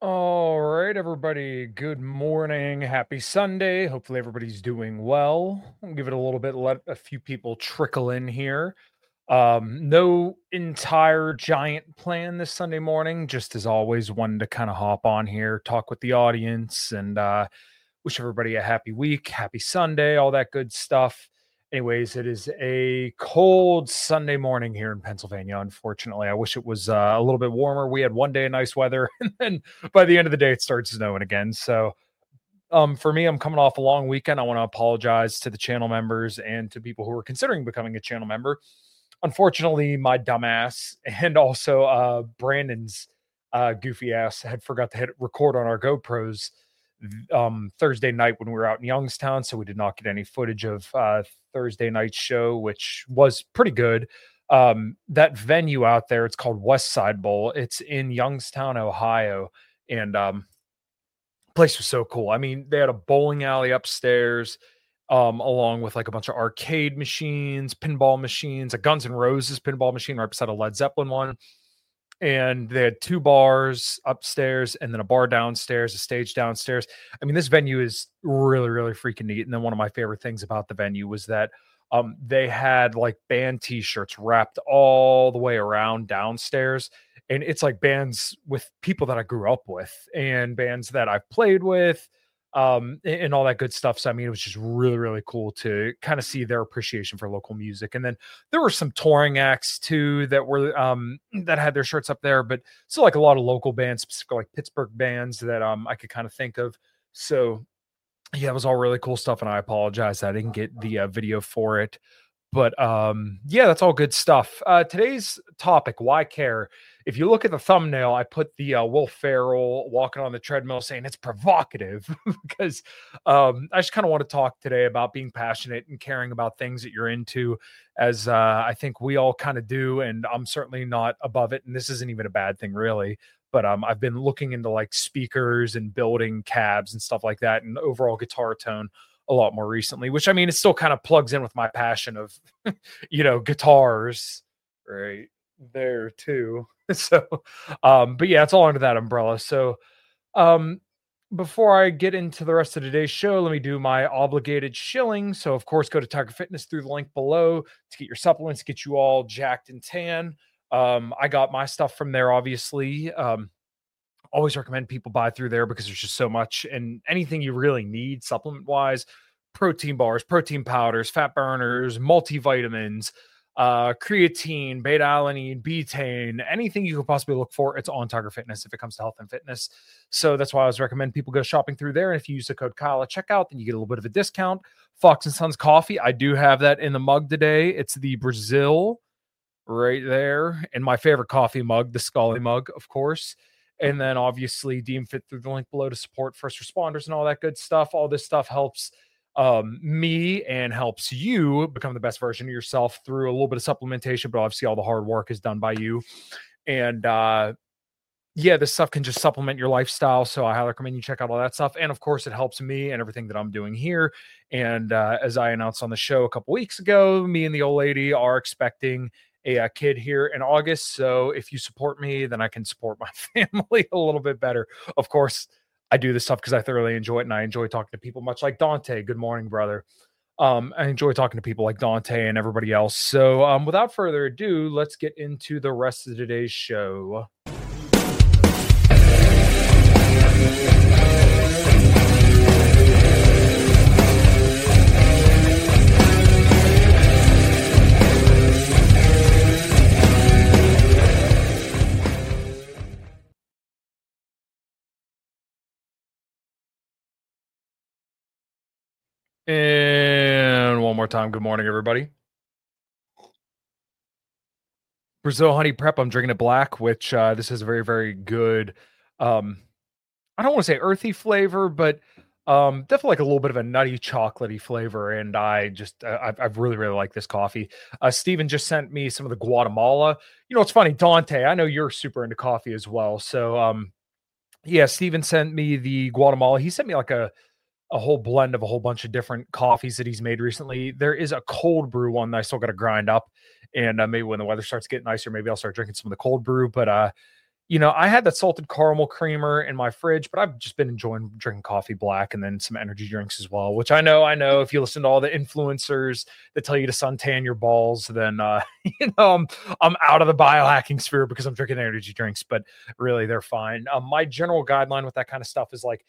All right, everybody. Good morning. Happy Sunday. Hopefully, everybody's doing well. I'll give it a little bit, let a few people trickle in here. No entire giant plan this Sunday morning. Just as always, wanted to kind of hop on here, talk with the audience, and wish everybody a happy week, happy Sunday, all that good stuff. Anyways, it is a cold Sunday morning here in Pennsylvania. Unfortunately, I wish it was a little bit warmer. We had one day of nice weather, and then by the end of the day, it started snowing again. So, for me, I'm coming off a long weekend. I want to apologize to the channel members and to people who are considering becoming a channel member. Unfortunately, my dumbass and also Brandon's goofy ass had forgot to hit record on our GoPros Thursday night when we were out in Youngstown, so we did not get any footage of Thursday night's show, which was pretty good. That venue out there, it's called West Side Bowl. It's in Youngstown, Ohio, and place was so cool. I mean, they had a bowling alley upstairs, along with like a bunch of arcade machines, pinball machines, a Guns N' Roses pinball machine right beside a Led Zeppelin one. And they had two bars upstairs and then a bar downstairs, a stage downstairs. I mean, this venue is really, really freaking neat. And then one of my favorite things about the venue was that they had like band t-shirts wrapped all the way around downstairs. And it's like bands with people that I grew up with and bands that I've played with, and all that good stuff. So, I mean, it was just really, really cool to kind of see their appreciation for local music. And then there were some touring acts too that were that had their shirts up there, but still like a lot of local bands, specifically like Pittsburgh bands that I could kind of think of. So yeah, it was all really cool stuff, and I apologize I didn't get the video for it. But yeah, that's all good stuff. Today's topic, why care? If you look at the thumbnail, I put the Will Ferrell walking on the treadmill saying it's provocative because I just kind of want to talk today about being passionate and caring about things that you're into, as I think we all kind of do. And I'm certainly not above it. And this isn't even a bad thing, really. But I've been looking into like speakers and building cabs and stuff like that, and overall guitar tone a lot more recently, which I mean, it still kind of plugs in with my passion of, guitars right there too. So, but yeah, it's all under that umbrella. So, um, before I get into the rest of today's show, let me do my obligated shilling. So, of course, go to Tiger Fitness through the link below to get your supplements, get you all jacked and tan. I got my stuff from there, obviously. Always recommend people buy through there because there's just so much and anything you really need supplement wise: protein bars, protein powders, fat burners, multivitamins, creatine, beta alanine, betaine, anything you could possibly look for, it's on Tiger Fitness if it comes to health and fitness. So that's why I always recommend people go shopping through there. And if you use the code Kyle at checkout, then you get a little bit of a discount. Fox and Sons coffee, I do have that in the mug today. It's the Brazil right there, and my favorite coffee mug, the Scully mug, of course. And then obviously Deem Fit through the link below to support first responders and all that good stuff. All this stuff helps me and helps you become the best version of yourself through a little bit of supplementation, but obviously all the hard work is done by you. And yeah, this stuff can just supplement your lifestyle. So I highly recommend you check out all that stuff. And of course, it helps me and everything that I'm doing here. And as I announced on the show a couple weeks ago, me and the old lady are expecting a kid here in August. So if you support me, then I can support my family a little bit better. Of course, I do this stuff because I thoroughly enjoy it, and I enjoy talking to people much like Dante. Good morning, brother. I enjoy talking to people like Dante and everybody else. So without further ado, let's get into the rest of today's show. And one more time, good morning, everybody. Brazil Honey Prep, I'm drinking it black, which this is a very, very good, I don't want to say earthy flavor, but definitely like a little bit of a nutty, chocolatey flavor. And I've really, really liked this coffee. Steven just sent me some of the Guatemala. It's funny, Dante, I know you're super into coffee as well. So yeah, Steven sent me the Guatemala. He sent me like a whole blend of a whole bunch of different coffees that he's made recently. There is a cold brew one that I still got to grind up, and maybe when the weather starts getting nicer, maybe I'll start drinking some of the cold brew. But I had that salted caramel creamer in my fridge, but I've just been enjoying drinking coffee black and then some energy drinks as well, which I know if you listen to all the influencers that tell you to suntan your balls, then I'm out of the biohacking sphere because I'm drinking energy drinks, but really they're fine. My general guideline with that kind of stuff is like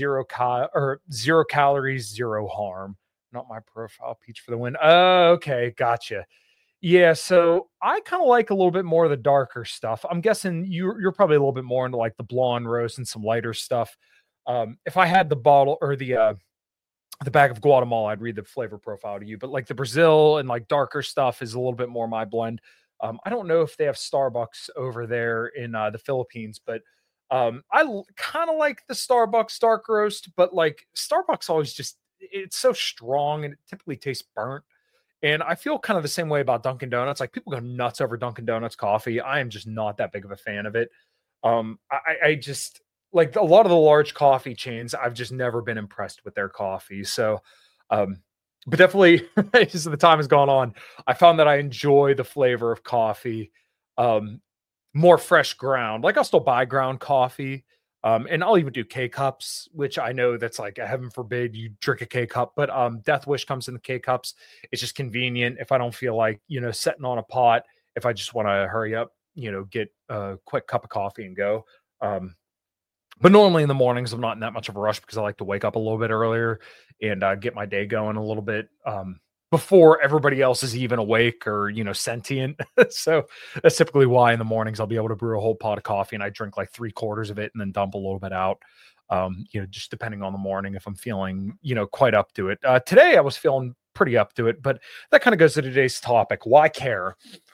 zero calories, zero harm. Not my profile, peach for the win. Oh, okay, gotcha. Yeah, so I kinda like a little bit more of the darker stuff. I'm guessing you're probably a little bit more into, like, the blonde roast and some lighter stuff. If I had the bottle or the bag of Guatemala, I'd read the flavor profile to you, but, like, the Brazil and, like, darker stuff is a little bit more my blend. I don't know if they have Starbucks over there in, the Philippines, but, I kinda like the Starbucks dark roast, but, like, Starbucks always just it's so strong and it typically tastes burnt. And I feel kind of the same way about Dunkin' Donuts. Like people go nuts over Dunkin' Donuts coffee. I am just not that big of a fan of it. I just like a lot of the large coffee chains. I've just never been impressed with their coffee. So, um, but definitely as the time has gone on, I found that I enjoy the flavor of coffee. Um, More fresh ground. Like I'll still buy ground coffee. And I'll even do K cups, which I know that's like a heaven forbid you drink a K cup, but Death Wish comes in the K cups. It's just convenient if I don't feel like, setting on a pot, if I just want to hurry up, get a quick cup of coffee and go. Um, but normally in the mornings, I'm not in that much of a rush because I like to wake up a little bit earlier and get my day going a little bit before everybody else is even awake or sentient. So that's typically why in the mornings I'll be able to brew a whole pot of coffee and I drink like 3/4 of it and then dump a little bit out. Just depending on the morning if I'm feeling quite up to it. Today I was feeling pretty up to it, but that kind of goes to today's topic. Why care?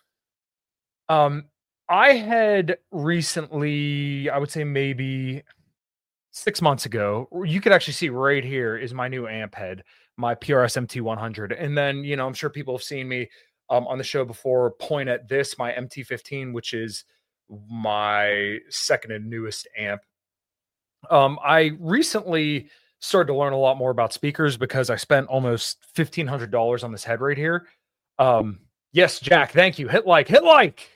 Um, I had recently, I would say maybe 6 months ago, you could actually see right here is my new amp head, my PRS MT100, and then, I'm sure people have seen me, on the show before point at this, my MT15, which is my second and newest amp. I recently started to learn a lot more about speakers because I spent almost $1,500 on this head right here. Um, yes, Jack, thank you. Hit like.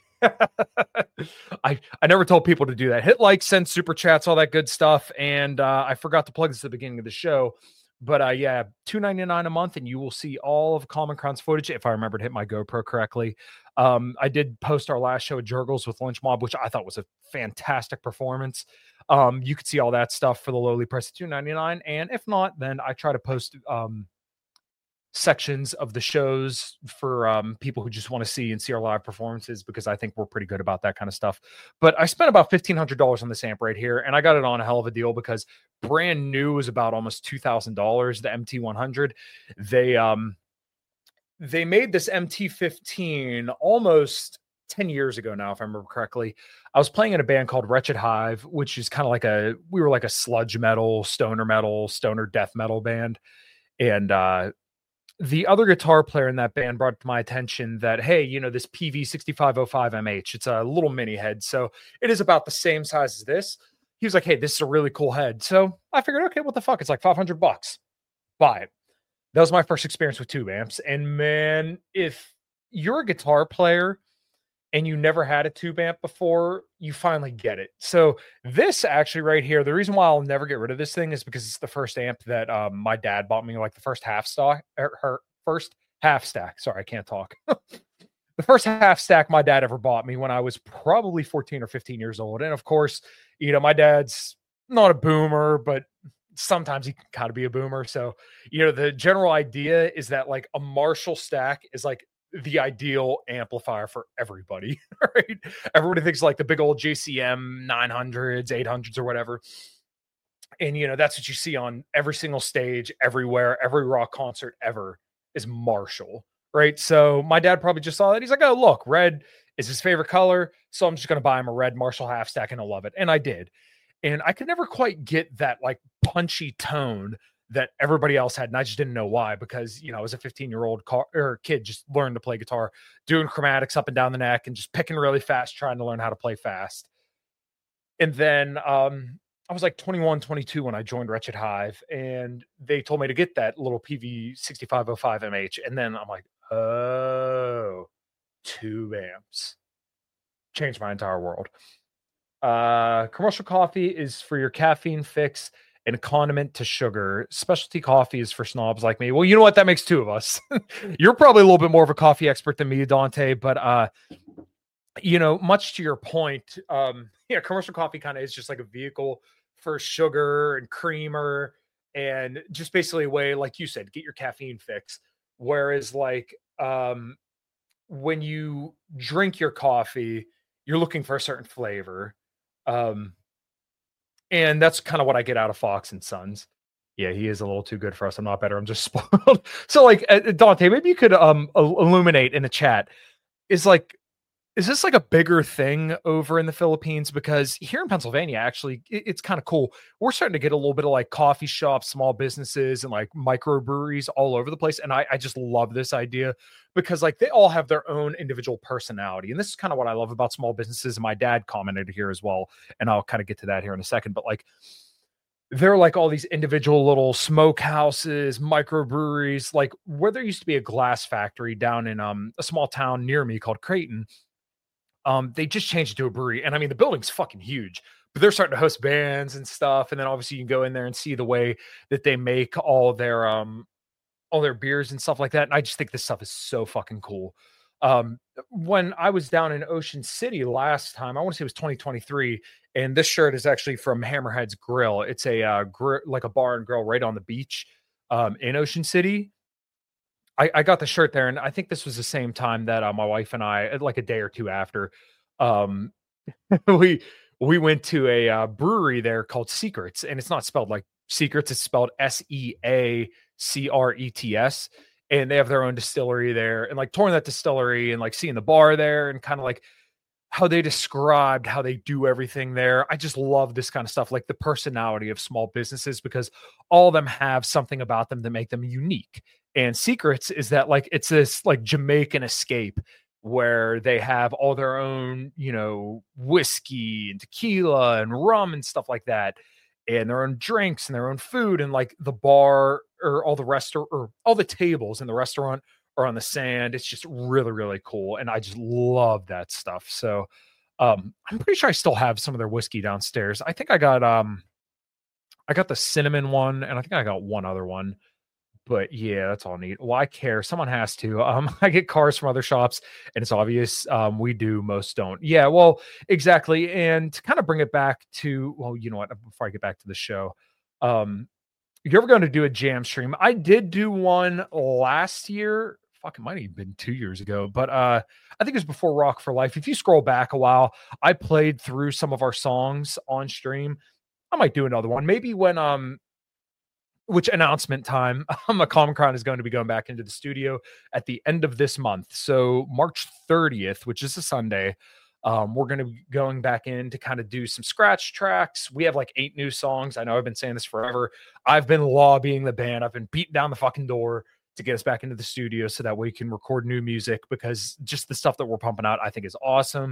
I never told people to do that. Hit like, send super chats, all that good stuff. And I forgot to plug this at the beginning of the show. But yeah, $2.99 a month, and you will see all of Common Crown's footage. If I remember to hit my GoPro correctly, I did post our last show at Jurgles with Lynch Mob, which I thought was a fantastic performance. You could see all that stuff for the lowly price of $2.99, and if not, then I try to post sections of the shows for people who just want to see and see our live performances because I think we're pretty good about that kind of stuff. But I spent about $1,500 on this amp right here, and I got it on a hell of a deal because brand new was about almost $2,000. The MT100, they made this MT15 almost 10 years ago now, if I remember correctly. I was playing in a band called Wretched Hive, which is kind of like we were like a sludge metal, stoner death metal band. And the other guitar player in that band brought to my attention that, hey, this PV6505MH, it's a little mini head. So it is about the same size as this. He was like, hey, this is a really cool head. So I figured, okay, what the fuck? It's like $500. Buy it. That was my first experience with tube amps. And man, if you're a guitar player and you never had a tube amp before, you finally get it. So this actually right here, the reason why I'll never get rid of this thing is because it's the first amp that my dad bought me, like the first half stock, her first half stack. Sorry, I can't talk. The first half stack my dad ever bought me when I was probably 14 or 15 years old. And of course, my dad's not a boomer, but sometimes he can kind of be a boomer. So, the general idea is that like a Marshall stack is like the ideal amplifier for everybody, right? Everybody thinks like the big old JCM 900s, 800s, or whatever. And, that's what you see on every single stage, everywhere, every rock concert ever is Marshall, right? So my dad probably just saw that. He's like, oh, look, red is his favorite color. So I'm just going to buy him a red Marshall half stack and I'll love it. And I did. And I could never quite get that like punchy tone that everybody else had. And I just didn't know why, because, I was a 15-year-old kid just learning to play guitar, doing chromatics up and down the neck and just picking really fast, trying to learn how to play fast. And then I was like 21, 22 when I joined Wretched Hive, and they told me to get that little PV6505MH. And then I'm like, oh, tube amps. Changed my entire world. Commercial coffee is for your caffeine fix and a condiment to sugar. Specialty coffee is for snobs like me. Well, you know what? That makes two of us. You're probably a little bit more of a coffee expert than me, Dante, but much to your point, yeah, commercial coffee kind of is just like a vehicle for sugar and creamer and just basically a way, like you said, get your caffeine fix. Whereas when you drink your coffee, you're looking for a certain flavor. Um, and that's kind of what I get out of Fox and Sons. Yeah, he is a little too good for us. I'm not better. I'm just spoiled. So, Dante, maybe you could illuminate in the chat. Is like is this like a bigger thing over in the Philippines? Because here in Pennsylvania, actually, it's kind of cool. We're starting to get a little bit of like coffee shops, small businesses, and like microbreweries all over the place. And I just love this idea because like they all have their own individual personality. And this is kind of what I love about small businesses. And my dad commented here as well. And I'll kind of get to that here in a second. But like they're like all these individual little smokehouses, microbreweries, like where there used to be a glass factory down in a small town near me called Creighton. They just changed it to a brewery, and I mean the building's fucking huge, but they're starting to host bands and stuff. And then obviously you can go in there and see the way that they make all their beers and stuff like that. And I just think this stuff is so fucking cool. When I was down in Ocean City last time, I want to say it was 2023, and this shirt is actually from Hammerhead's Grill. It's a like a bar and grill right on the beach in Ocean City. I got the shirt there, and I think this was the same time that my wife and I, like a day or two after, um, we we went to a brewery there called Secrets, and it's not spelled like Secrets; it's spelled Seacrets, and they have their own distillery there, and like touring that distillery and like seeing the bar there, and kind of like how they described how they do everything there. I just love this kind of stuff, like the personality of small businesses, because all of them have something about them that make them unique. And Secrets is that like it's this like Jamaican escape where they have all their own, whiskey and tequila and rum and stuff like that, and their own drinks and their own food, and like the bar or all the restaurant or all the tables in the restaurant are on the sand. It's just really, really cool. And I just love that stuff. So I'm pretty sure I still have some of their whiskey downstairs. I think I got the cinnamon one, and I think I got one other one. But yeah, that's all neat. Well, I care. Someone has to. I get cars from other shops, and it's obvious. We do, most don't. Yeah, well, exactly. And to kind of bring it back to, well, you know what? Before I get back to the show, um, you're ever going to do a jam stream? I did do one last year. Fuck, it might have even been 2 years ago, but I think it was before Rock for Life. If you scroll back a while, I played through some of our songs on stream. I might do another one. Maybe when which announcement time? A Common Crown is going to be going back into the studio at the end of this month. So March 30th, which is a Sunday, we're going to be going back in to kind of do some scratch tracks. We have like 8 new songs. I know I've been saying this forever. I've been lobbying the band. I've been beating down the fucking door to get us back into the studio so that we can record new music, because just the stuff that we're pumping out, I think, is awesome.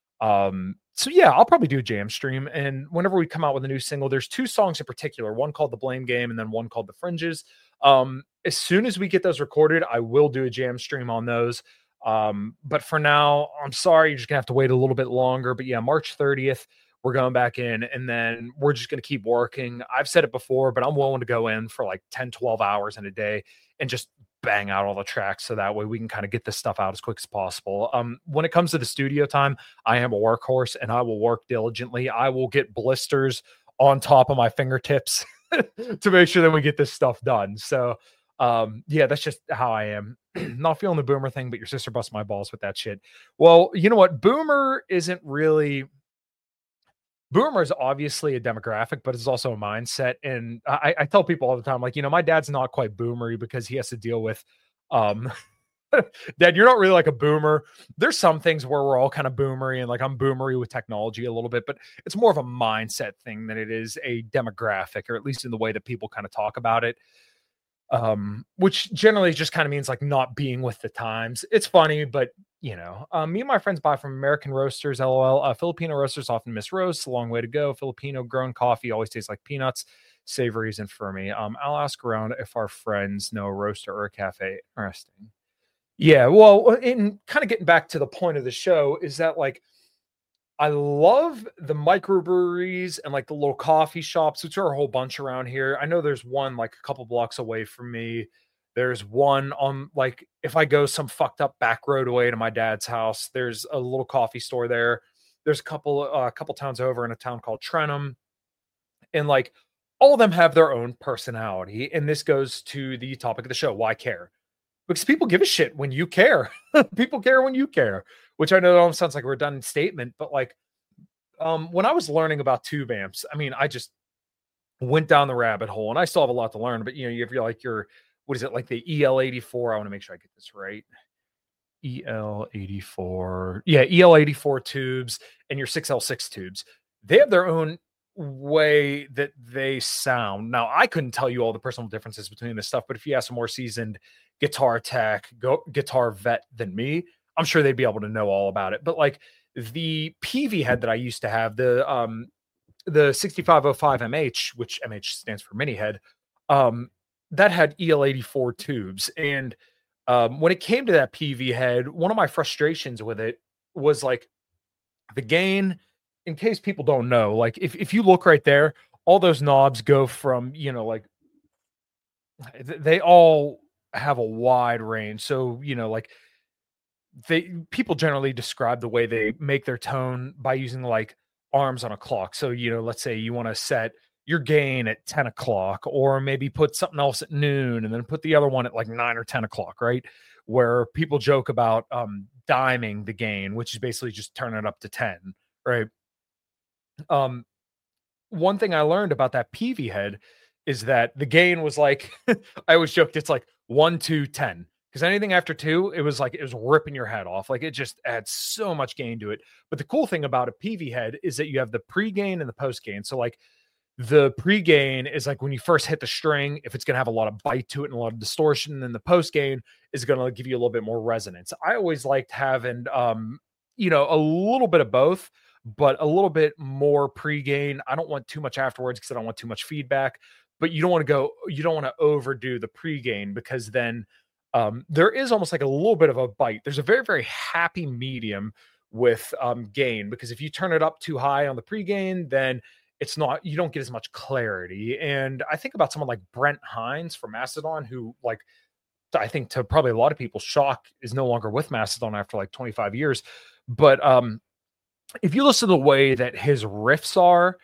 So yeah, I'll probably do a jam stream. And whenever we come out with a new single, there's 2 songs in particular, one called The Blame Game and then one called The Fringes. As soon as we get those recorded, I will do a jam stream on those. But for now, I'm sorry, you're just gonna have to wait a little bit longer. But yeah, March 30th, we're going back in, and then we're just gonna keep working. I've said it before, but I'm willing to go in for like 10, 12 hours in a day and just bang out all the tracks, so that way we can kind of get this stuff out as quick as possible. When it comes to the studio time, I am a workhorse, and I will work diligently. I will get blisters on top of my fingertips to make sure that we get this stuff done. So yeah, that's just how I am. Not feeling the boomer thing, but your sister bust my balls with that shit. Well, you know what? Boomer is obviously a demographic, but it's also a mindset. And I tell people all the time, like, my dad's not quite boomery because he has to deal with, um, Dad, you're not really like a boomer. There's some things where we're all kind of boomery, and like I'm boomery with technology a little bit, but it's more of a mindset thing than it is a demographic, or at least in the way that people kind of talk about it. Which generally just kind of means like not being with the times. It's funny, but me and my friends buy from American roasters, lol. Filipino roasters often miss roasts. A long way to go. Filipino grown coffee always tastes like peanuts. Savory isn't for me. I'll ask around if our friends know a roaster or a cafe. Interesting. Yeah, well, in kind of getting back to the point of the show is that like I love the microbreweries and like the little coffee shops, which are a whole bunch around here. I know there's one like a couple blocks away from me. There's one on like if I go some fucked up back road away to my dad's house, there's a little coffee store there. There's a couple towns over in a town called Trenham, and like all of them have their own personality. And this goes to the topic of the show: why care? Because people give a shit when you care. People care when you care, which I know that almost sounds like a redundant statement, but like when I was learning about tube amps, I mean, I just went down the rabbit hole, and I still have a lot to learn. But you know, you have your what is it like the EL84? I want to make sure I get this right. EL84, yeah, EL84 tubes and your 6L6 tubes. They have their own way that they sound. Now, I couldn't tell you all the personal differences between this stuff, but if you ask a more seasoned guitar tech, guitar vet than me, I'm sure they'd be able to know all about it. But like the PV head that I used to have, the 6505 MH, which MH stands for mini head, that had EL84 tubes. And when it came to that PV head, one of my frustrations with it was like the gain. In case people don't know, like if you look right there, all those knobs go from, you know, like they all have a wide range. So, you know, like people generally describe the way they make their tone by using like arms on a clock. So, you know, let's say you want to set your gain at 10 o'clock, or maybe put something else at noon and then put the other one at like 9 or 10 o'clock, right? Where people joke about diming the gain, which is basically just turn it up to 10, right? One thing I learned about that PV head is that the gain was like, I always joked, it's like 1, 2, 10. Because anything after 2, it was ripping your head off. Like it just adds so much gain to it. But the cool thing about a PV head is that you have the pre-gain and the post-gain. So like the pre-gain is like when you first hit the string, if it's going to have a lot of bite to it and a lot of distortion, and then the post-gain is going to give you a little bit more resonance. I always liked having, you know, a little bit of both, but a little bit more pre-gain. I don't want too much afterwards because I don't want too much feedback, but you don't want to overdo the pre-gain, because then there is almost like a little bit of a bite. There's a very, very happy medium with gain, because if you turn it up too high on the pre-gain, then you don't get as much clarity. And I think about someone like Brent Hines from Mastodon, who like, I think to probably a lot of people's shock, is no longer with Mastodon after like 25 years. But if you listen to the way that his riffs are,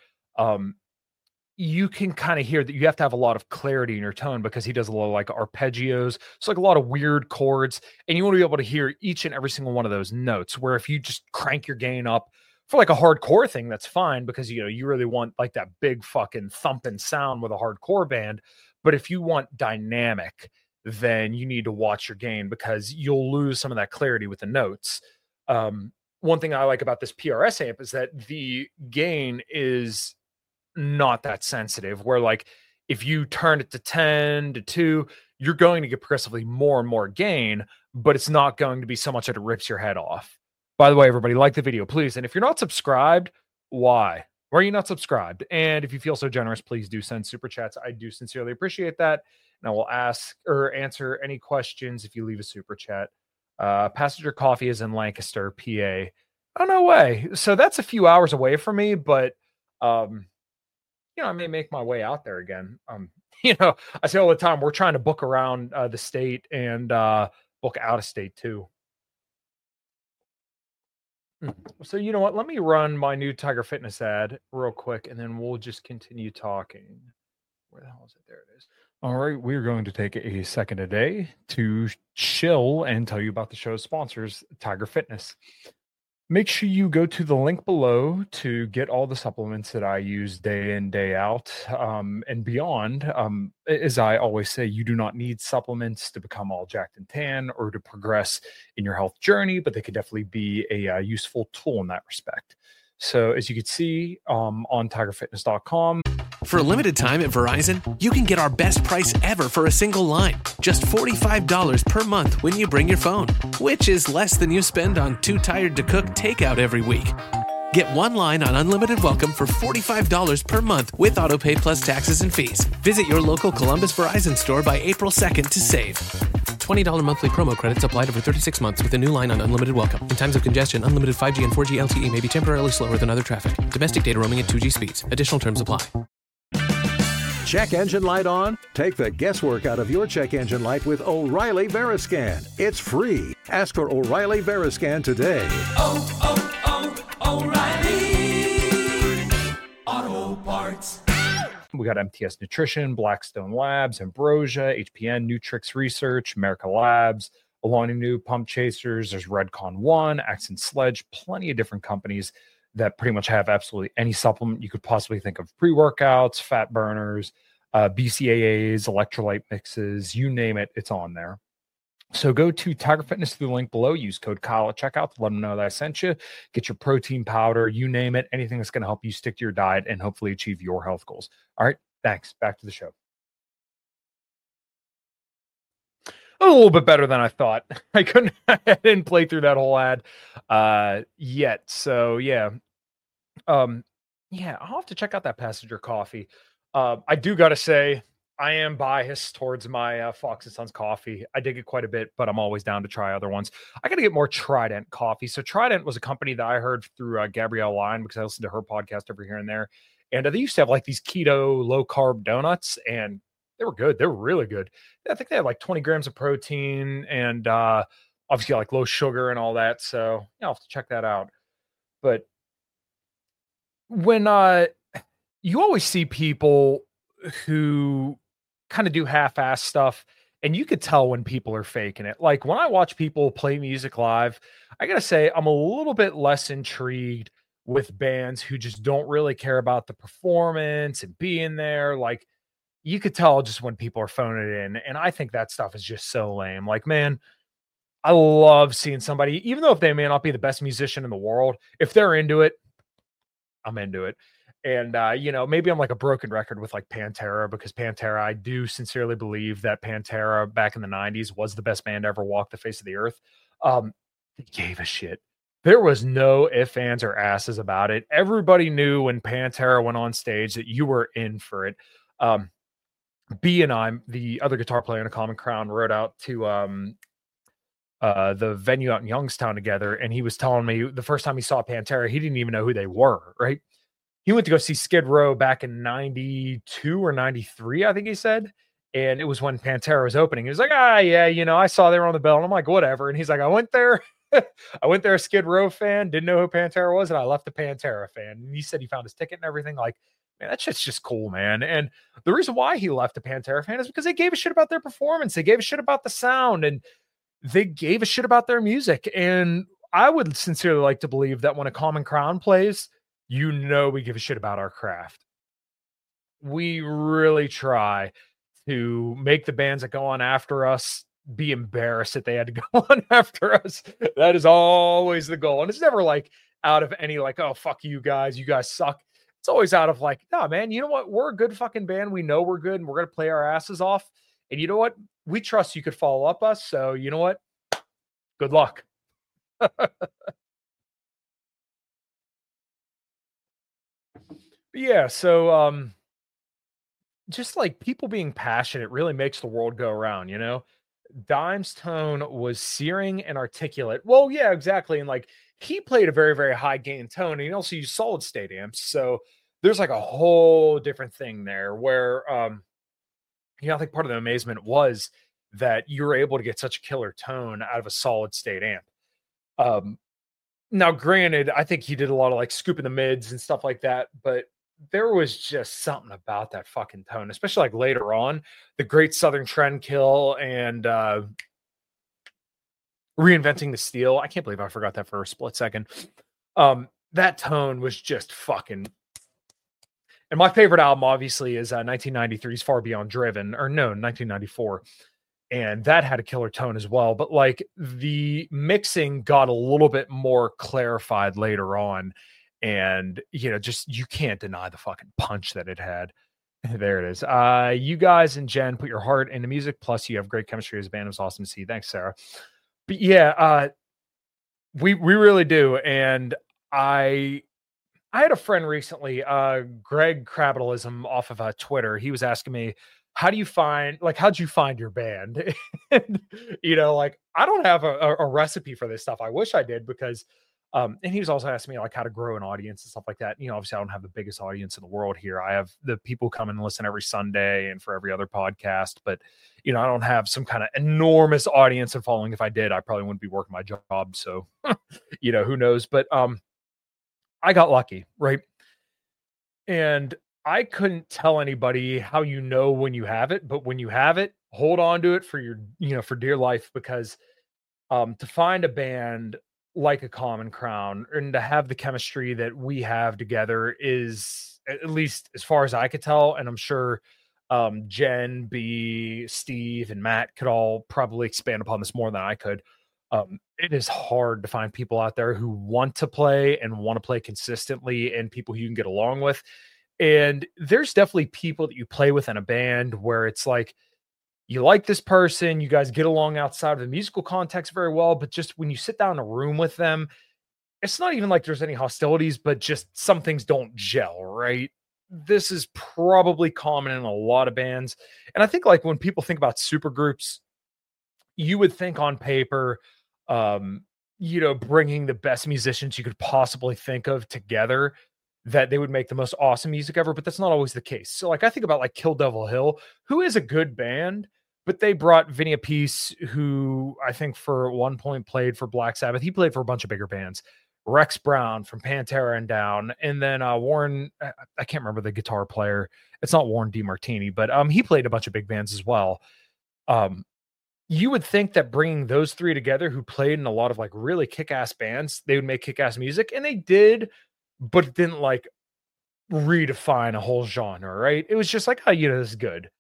you can kind of hear that you have to have a lot of clarity in your tone, because he does a lot of like arpeggios. It's like a lot of weird chords, and you want to be able to hear each and every single one of those notes, where if you just crank your gain up for like a hardcore thing, that's fine, because, you know, you really want like that big fucking thumping sound with a hardcore band. But if you want dynamic, then you need to watch your gain, because you'll lose some of that clarity with the notes. One thing I like about this PRS amp is that the gain is not that sensitive, where like if you turn it to 10 to 2, you're going to get progressively more and more gain, but it's not going to be so much that it rips your head off. By the way, everybody, like the video, please. And if you're not subscribed, why? Why are you not subscribed? And if you feel so generous, please do send super chats. I do sincerely appreciate that. And I will ask or answer any questions if you leave a super chat. Passenger Coffee is in Lancaster, PA. Oh, no way. So that's a few hours away from me, but you know, I may make my way out there again. You know, I say all the time, we're trying to book around the state and book out of state too. So you know what? Let me run my new Tiger Fitness ad real quick, and then we'll just continue talking. Where the hell is it? There it is. All right, we're going to take a second today to chill and tell you about the show's sponsors, Tiger Fitness. Make sure you go to the link below to get all the supplements that I use day in, day out, and beyond. As I always say, you do not need supplements to become all jacked and tan or to progress in your health journey, but they could definitely be a useful tool in that respect. So as you can see on tigerfitness.com. For a limited time at Verizon, you can get our best price ever for a single line. Just $45 per month when you bring your phone, which is less than you spend on Too Tired to Cook takeout every week. Get one line on Unlimited Welcome for $45 per month with AutoPay plus taxes and fees. Visit your local Columbus Verizon store by April 2nd to save. $20 monthly promo credits applied over 36 months with a new line on unlimited welcome. In times of congestion, unlimited 5G and 4G LTE may be temporarily slower than other traffic. Domestic data roaming at 2G speeds. Additional terms apply. Check engine light on? Take the guesswork out of your check engine light with O'Reilly Veriscan. It's free. Ask for O'Reilly Veriscan today. O'Reilly Auto Parts. We got MTS Nutrition, Blackstone Labs, Ambrosia, HPN, Nutrix Research, America Labs, Alani Nu, Pump Chasers. There's Redcon One, Accent Sledge, plenty of different companies that pretty much have absolutely any supplement you could possibly think of. Pre-workouts, fat burners, BCAAs, electrolyte mixes, you name it, it's on there. So go to Tiger Fitness through the link below. Use code Kyle at checkout to let them know that I sent you. Get your protein powder, you name it, anything that's going to help you stick to your diet and hopefully achieve your health goals. All right, thanks. Back to the show. A little bit better than I thought. I didn't play through that whole ad yet. So yeah. I'll have to check out that Passenger coffee. I do got to say, I am biased towards my Fox and Sons coffee. I dig it quite a bit, but I'm always down to try other ones. I got to get more Trident coffee. So Trident was a company that I heard through Gabrielle Line because I listened to her podcast every here and there. And they used to have like these keto low carb donuts, and they were good. They were really good. I think they had like 20 grams of protein and obviously like low sugar and all that. So I'll have to check that out. But when you always see people who kind of do half-ass stuff, and you could tell when people are faking it. Like when I watch people play music live, I gotta say I'm a little bit less intrigued with bands who just don't really care about the performance and being there. Like you could tell just when people are phoning it in, and I think that stuff is just so lame. Like, man, I love seeing somebody, even though if they may not be the best musician in the world, if they're into it, I'm into it. And, maybe I'm like a broken record with like Pantera, because Pantera, I do sincerely believe that Pantera back in the 90s was the best band to ever walk the face of the earth. They gave a shit. There was no ifs, ands, or asses about it. Everybody knew when Pantera went on stage that you were in for it. B and I, the other guitar player in A Common Crown, rode out to the venue out in Youngstown together, and he was telling me the first time he saw Pantera, he didn't even know who they were, right? He went to go see Skid Row back in 92 or 93, I think he said. And it was when Pantera was opening. He was like, I saw they were on the bill. And I'm like, whatever. And he's like, I went there a Skid Row fan, didn't know who Pantera was, and I left a Pantera fan. And he said he found his ticket and everything. Like, man, that shit's just cool, man. And the reason why he left a Pantera fan is because they gave a shit about their performance. They gave a shit about the sound, and they gave a shit about their music. And I would sincerely like to believe that when A Common Crown plays, we give a shit about our craft. We really try to make the bands that go on after us be embarrassed that they had to go on after us. That is always the goal. And it's never like out of any like, oh, fuck you guys suck. It's always out of like, no, man, you know what? We're a good fucking band. We know we're good and we're going to play our asses off. And you know what? We trust you could follow up us. So you know what? Good luck. Yeah, so just like people being passionate really makes the world go around, you know? Dime's tone was searing and articulate. Well, yeah, exactly. And like he played a very, very high gain tone, and he also used solid state amps. So there's like a whole different thing there where I think part of the amazement was that you were able to get such a killer tone out of a solid state amp. Now, granted, I think he did a lot of like scooping the mids and stuff like that, but there was just something about that fucking tone, especially like later on, the Great Southern Trendkill and Reinventing the Steel. I can't believe I forgot that for a split second. That tone was just fucking. And my favorite album, obviously, is 1993's Far Beyond Driven, or no, 1994. And that had a killer tone as well. But like the mixing got a little bit more clarified later on. And, just you can't deny the fucking punch that it had. There it is. You guys and Jen put your heart into music. Plus, you have great chemistry as a band. It was awesome to see. Thanks, Sarah. But yeah, we really do. And I had a friend recently, Greg Crabitalism off of Twitter. He was asking me, how do you find, like, how'd you find your band? And, like, I don't have a recipe for this stuff. I wish I did because, and he was also asking me like how to grow an audience and stuff like that. Obviously I don't have the biggest audience in the world here. I have the people come and listen every Sunday and for every other podcast, but I don't have some kind of enormous audience and following. If I did, I probably wouldn't be working my job. So, who knows, but, I got lucky. Right. And I couldn't tell anybody how when you have it, but when you have it, hold on to it for your, for dear life, because to find a band like A Common Crown and to have the chemistry that we have together is, at least as far as I could tell, and I'm sure Jen, B, Steve, and Matt could all probably expand upon this more than I could. It is hard to find people out there who want to play and want to play consistently and people who you can get along with. And there's definitely people that you play with in a band where it's like, you like this person, you guys get along outside of the musical context very well, but just when you sit down in a room with them, it's not even like there's any hostilities, but just some things don't gel, right? This is probably common in a lot of bands. And I think like when people think about supergroups, you would think on paper, bringing the best musicians you could possibly think of together, that they would make the most awesome music ever, but that's not always the case. So like I think about like Kill Devil Hill, who is a good band, but they brought Vinny Appice, who I think for one point played for Black Sabbath. He played for a bunch of bigger bands. Rex Brown from Pantera and down, and then Warren, I can't remember the guitar player. It's not Warren DeMartini, but he played a bunch of big bands as well. You would think that bringing those three together, who played in a lot of like really kick-ass bands, they would make kick-ass music, and they did, but it didn't like redefine a whole genre, right? It was just like, oh, this is good.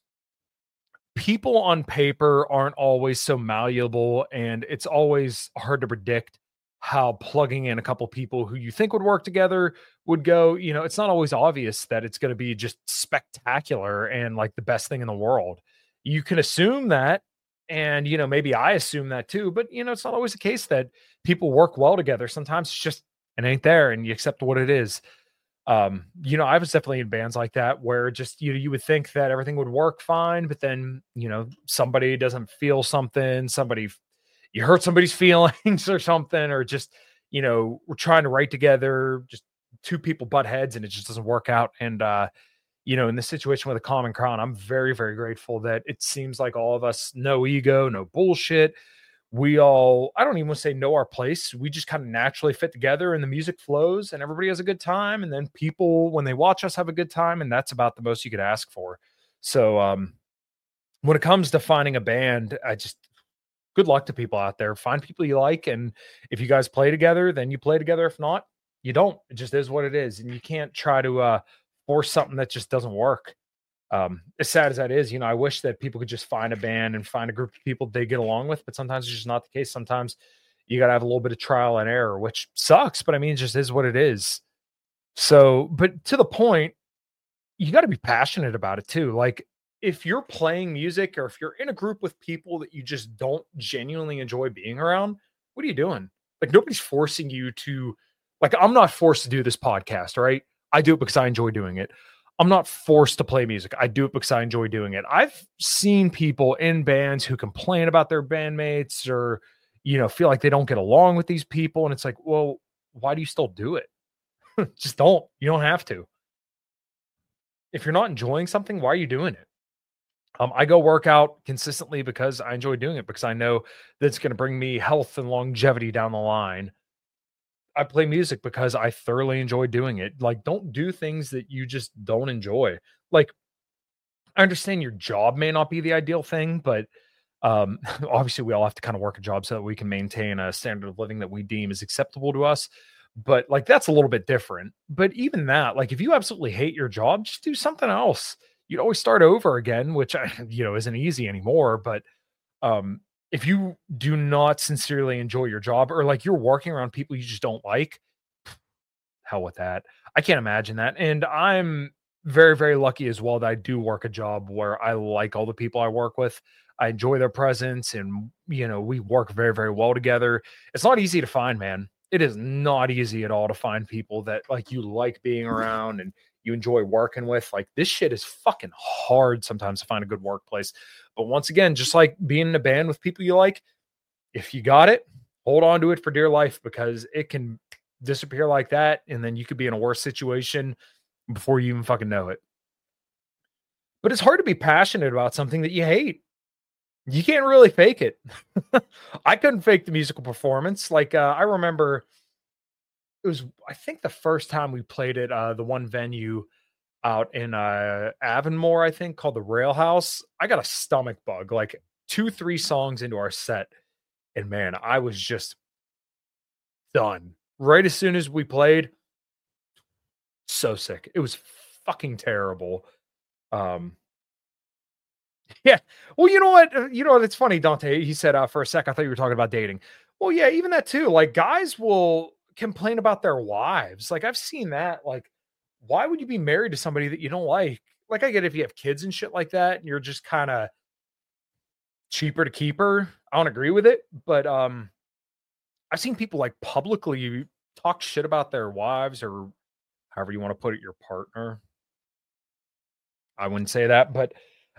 People on paper aren't always so malleable, and it's always hard to predict how plugging in a couple people who you think would work together would go. It's not always obvious that it's going to be just spectacular and like the best thing in the world. You can assume that, and maybe I assume that too, but it's not always the case that people work well together. Sometimes it's just, it ain't there, and you accept what it is. I was definitely in bands like that where just, you would think that everything would work fine, but then, somebody doesn't feel something, you hurt somebody's feelings or something, or just, we're trying to write together, just two people butt heads and it just doesn't work out. And, in this situation with A Common Crown, I'm very, very grateful that it seems like all of us, no ego, no bullshit. We all, I don't even want to say know our place. We just kind of naturally fit together and the music flows and everybody has a good time. And then people, when they watch us, have a good time. And that's about the most you could ask for. So when it comes to finding a band, good luck to people out there. Find people you like. And if you guys play together, then you play together. If not, you don't. It just is what it is. And you can't try to force something that just doesn't work. As sad as that is, I wish that people could just find a band and find a group of people they get along with, but sometimes it's just not the case. Sometimes you got to have a little bit of trial and error, which sucks, but I mean, it just is what it is. So, but to the point, you got to be passionate about it too. Like if you're playing music or if you're in a group with people that you just don't genuinely enjoy being around, what are you doing? Like nobody's forcing you to, like, I'm not forced to do this podcast, right? I do it because I enjoy doing it. I'm not forced to play music. I do it because I enjoy doing it. I've seen people in bands who complain about their bandmates or, feel like they don't get along with these people. And it's like, well, why do you still do it? Just don't. You don't have to. If you're not enjoying something, why are you doing it? I go work out consistently because I enjoy doing it, because I know that it's going to bring me health and longevity down the line. I play music because I thoroughly enjoy doing it. Like, don't do things that you just don't enjoy. Like, I understand your job may not be the ideal thing, but obviously we all have to kind of work a job so that we can maintain a standard of living that we deem is acceptable to us. But like, that's a little bit different. But even that, like, if you absolutely hate your job, just do something else. You'd always start over again, which, isn't easy anymore. But if you do not sincerely enjoy your job, or like you're working around people you just don't like, hell with that. I can't imagine that. And I'm very, very lucky as well that I do work a job where I like all the people I work with. I enjoy their presence and, we work very, very well together. It's not easy to find, man. It is not easy at all to find people that like you like being around and you enjoy working with. Like this shit is fucking hard sometimes to find a good workplace. But once again, just like being in a band with people you like, if you got it, hold on to it for dear life because it can disappear like that. And then you could be in a worse situation before you even fucking know it. But it's hard to be passionate about something that you hate. You can't really fake it. I couldn't fake the musical performance. Like I remember it was, I think the first time we played at the one venue out in Avonmore, I think called the Rail House. I got a stomach bug, like 2-3 songs into our set. And man, I was just done. Right as soon as we played, so sick. It was fucking terrible. Yeah. Well, you know what? You know what? It's funny, Dante. He said for a sec, I thought you were talking about dating. Well, yeah, even that too. Like guys will complain about their wives. Like I've seen that. Like, why would you be married to somebody that you don't like? Like I get if you have kids and shit like that, and you're just kind of cheaper to keep her. I don't agree with it, but I've seen people like publicly talk shit about their wives or however you want to put it, your partner. I wouldn't say that, but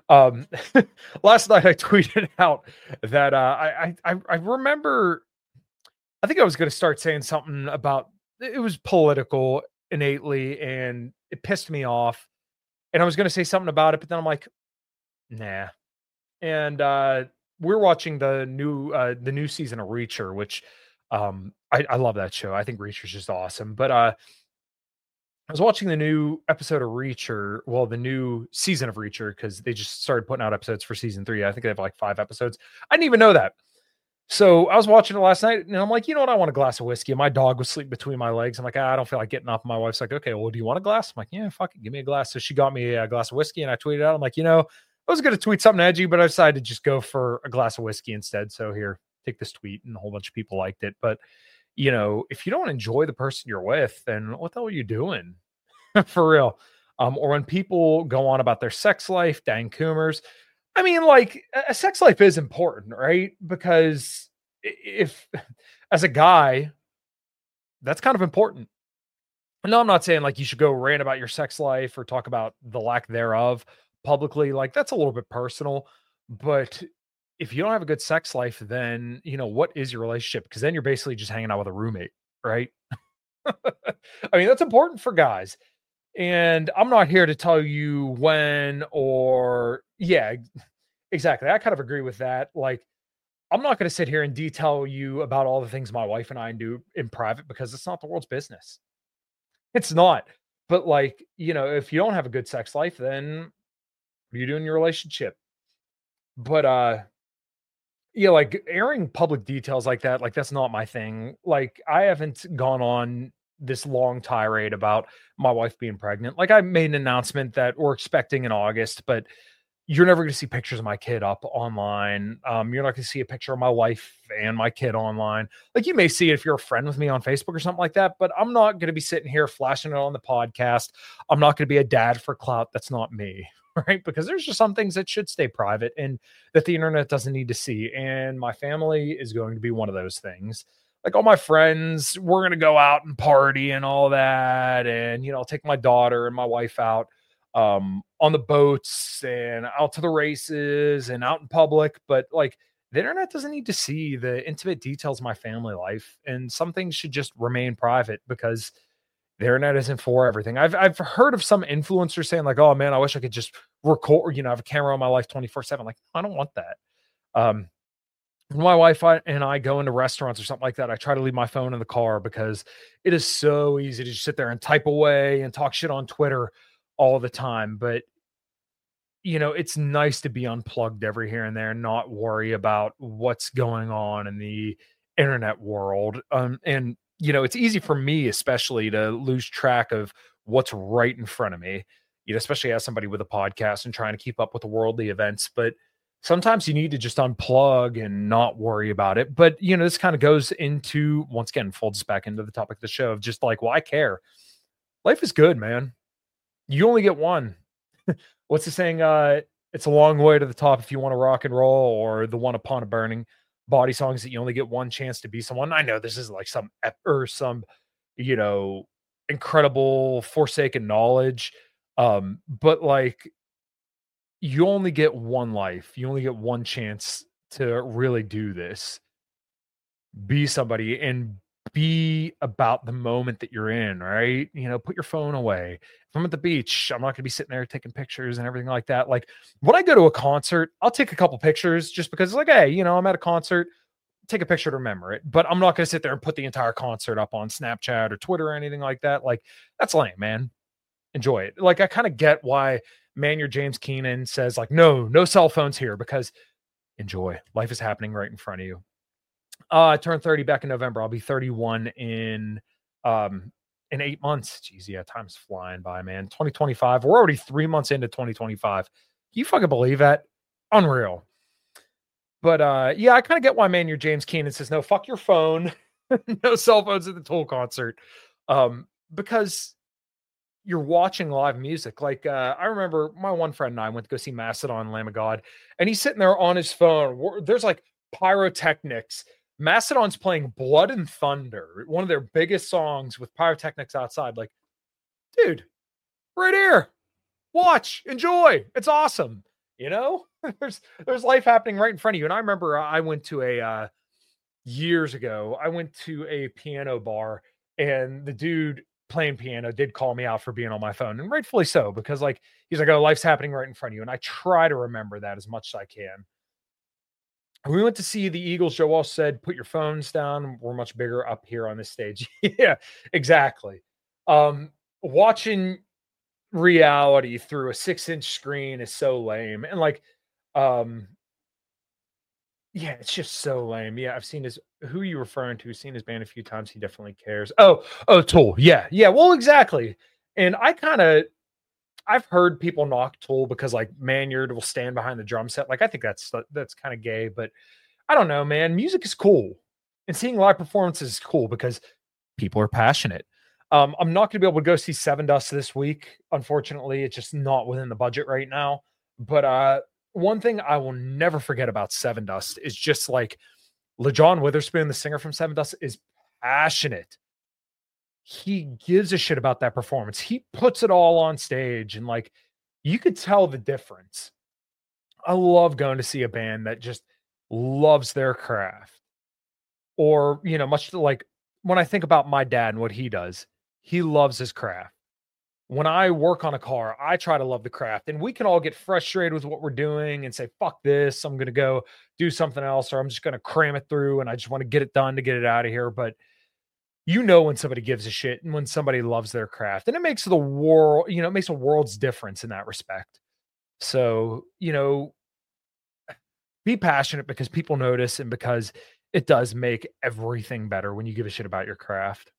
last night I tweeted out that I remember I think I was going to start saying something about it was political innately and it pissed me off and I was going to say something about it, but then I'm like, nah. And we're watching the new season of Reacher, which I love that show. I think Reacher's just awesome. But I was watching the new episode of Reacher, well, the new season of Reacher, because they just started putting out episodes for season 3. I think they have like 5 episodes. I didn't even know that. So I was watching it last night and I'm like, you know what? I want a glass of whiskey. And my dog was sleeping between my legs. I'm like, I don't feel like getting up. My wife's like, okay, well, do you want a glass? I'm like, yeah, fuck it. Give me a glass. So she got me a glass of whiskey and I tweeted out. I'm like, you know, I was going to tweet something edgy, but I decided to just go for a glass of whiskey instead. So here, take this tweet, and a whole bunch of people liked it. But, you know, if you don't enjoy the person you're with, then what the hell are you doing? For real. Or when people go on about their sex life, dang coomers. I mean, like, a sex life is important, right? Because if, as a guy, that's kind of important. No, I'm not saying like you should go rant about your sex life or talk about the lack thereof publicly. Like, that's a little bit personal. But if you don't have a good sex life, then, you know, what is your relationship? Because then you're basically just hanging out with a roommate, right? I mean, that's important for guys. And I'm not here to tell you when or, yeah, exactly. I kind of agree with that. Like, I'm not going to sit here and detail you about all the things my wife and I do in private because it's not the world's business. It's not. But like, you know, if you don't have a good sex life, then what do you do in your relationship? But yeah, like airing public details like that, like that's not my thing. Like I haven't gone on this long tirade about my wife being pregnant. Like I made an announcement that we're expecting in August, but you're never going to see pictures of my kid up online. You're not going to see a picture of my wife and my kid online. Like you may see it if you're a friend with me on Facebook or something like that, but I'm not going to be sitting here flashing it on the podcast. I'm not going to be a dad for clout. That's not me, right? Because there's just some things that should stay private and that the internet doesn't need to see. And my family is going to be one of those things. Like all my friends, we're going to go out and party and all that. And, you know, I'll take my daughter and my wife out on the boats and out to the races and out in public. But like the internet doesn't need to see the intimate details of my family life. And some things should just remain private because the internet isn't for everything. I've heard of some influencers saying like, oh man, I wish I could just record, you know, have a camera on my life 24/7. Like, I don't want that. When my wife and I go into restaurants or something like that, I try to leave my phone in the car because it is so easy to just sit there and type away and talk shit on Twitter all the time. But, you know, it's nice to be unplugged every here and there and not worry about what's going on in the internet world. And, you know, it's easy for me, especially to lose track of what's right in front of me, you know, especially as somebody with a podcast and trying to keep up with the worldly events. But sometimes you need to just unplug and not worry about it. But, you know, this kind of goes into, once again, folds back into the topic of the show of just like, well, I care. Life is good, man. You only get one. What's the saying? It's a long way to the top if you want to rock and roll, or the one upon a burning. body songs that you only get one chance to be someone. I know this is like some you know, incredible forsaken knowledge. But like you only get one life. You only get one chance to really do this. Be somebody and be about the moment that you're in, right? You know, put your phone away. If I'm at the beach, I'm not going to be sitting there taking pictures and everything like that. Like when I go to a concert, I'll take a couple pictures just because it's like, hey, you know, I'm at a concert, take a picture to remember it. But I'm not going to sit there and put the entire concert up on Snapchat or Twitter or anything like that. Like that's lame, man. Enjoy it. Like I kind of get why Maynard James Keenan says like, no cell phones here, because enjoy. Life is happening right in front of you. I turned 30 back in November. I'll be 31 in 8 months. Jeez, yeah, time's flying by, man. 2025. We're already 3 months into 2025. Can you fucking believe that? Unreal. But yeah, I kind of get why Maynard James Keenan says no, fuck your phone. No cell phones at the Tool concert. Because you're watching live music. Like I remember my one friend and I went to go see Mastodon, Lamb of God, and he's sitting there on his phone. There's like pyrotechnics. Mastodon's playing Blood and Thunder, one of their biggest songs, with pyrotechnics outside. Like, dude, right here. Watch, enjoy. It's awesome. You know, there's life happening right in front of you. And I remember I went to years ago, I went to a piano bar, and the dude playing piano did call me out for being on my phone, and rightfully so, because like he's like, oh, life's happening right in front of you. And I try to remember that as much as I can. We went to see the Eagles. Joe Walsh said, put your phones down. We're much bigger up here on this stage. Yeah, exactly. Watching reality through a 6-inch screen is so lame. And like, yeah, it's just so lame. Yeah, I've seen his, who are you referring to? Seen his band a few times. He definitely cares. Oh, Tool. Yeah. Well, exactly. And I've heard people knock Tool because like Maynard will stand behind the drum set. Like I think that's kind of gay, but I don't know, man. Music is cool, and seeing live performances is cool because people are passionate. I'm not going to be able to go see Sevendust this week. Unfortunately, it's just not within the budget right now. But one thing I will never forget about Sevendust is just like LaJohn Witherspoon, the singer from Sevendust, is passionate. He gives a shit about that performance. He puts it all on stage, and like you could tell the difference. I love going to see a band that just loves their craft. Or, you know, much like when I think about my dad and what he does, he loves his craft. When I work on a car, I try to love the craft, and we can all get frustrated with what we're doing and say, fuck this, I'm going to go do something else, or I'm just going to cram it through and I just want to get it done to get it out of here. But you know when somebody gives a shit and when somebody loves their craft, and it makes the world, you know, it makes a world's difference in that respect. So, you know, be passionate because people notice, and because it does make everything better when you give a shit about your craft.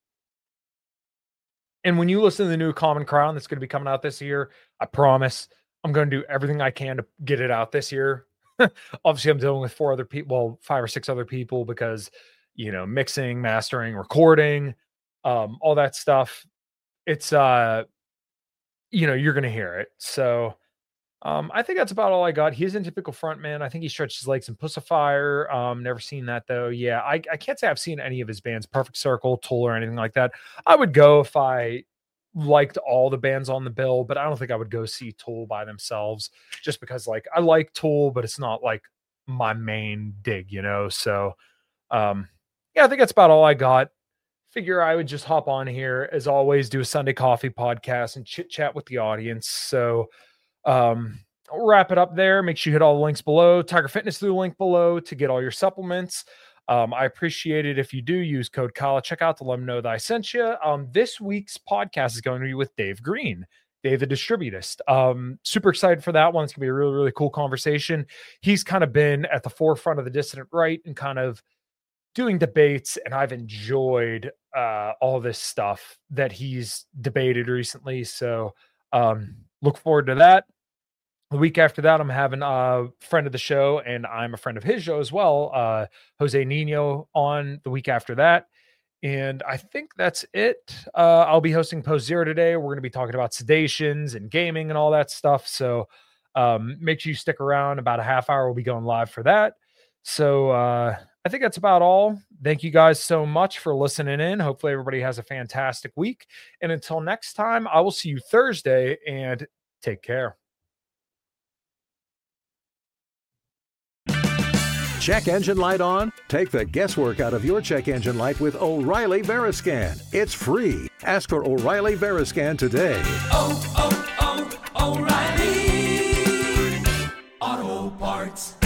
And when you listen to the new Common Crown that's going to be coming out this year, I promise I'm going to do everything I can to get it out this year. Obviously, I'm dealing with 5 or 6 other people because, you know, mixing, mastering, recording, all that stuff. It's, you know, you're going to hear it. So I think that's about all I got. He's a typical frontman. I think he stretched his legs in Pussifier. Never seen that though. Yeah, I can't say I've seen any of his bands, Perfect Circle, Tool, or anything like that. I would go if I liked all the bands on the bill, but I don't think I would go see Tool by themselves, just because like I like Tool, but it's not like my main dig, you know? So yeah, I think that's about all I got. Figure I would just hop on here, as always, do a Sunday Coffee podcast and chit chat with the audience. So I'll wrap it up there. Make sure you hit all the links below. Tiger Fitness through the link below to get all your supplements. I appreciate it if you do use code Kala. Check out to let them know that I sent you. This week's podcast is going to be with Dave Green, Dave the Distributist. Super excited for that one. It's gonna be a really, really cool conversation. He's kind of been at the forefront of the dissident right and kind of doing debates, and I've enjoyed all this stuff that he's debated recently. So look forward to that. The week after that, I'm having a friend of the show, and I'm a friend of his show as well, Jose Nino, on the week after that. And I think that's it. I'll be hosting Post Zero today. We're going to be talking about sedations and gaming and all that stuff. So make sure you stick around. About a half hour, we'll be going live for that. So I think that's about all. Thank you guys so much for listening in. Hopefully everybody has a fantastic week. And until next time, I will see you Thursday, and take care. Check engine light on? Take the guesswork out of your check engine light with O'Reilly Veriscan. It's free. Ask for O'Reilly Veriscan today. Oh, oh, oh, O'Reilly Auto Parts.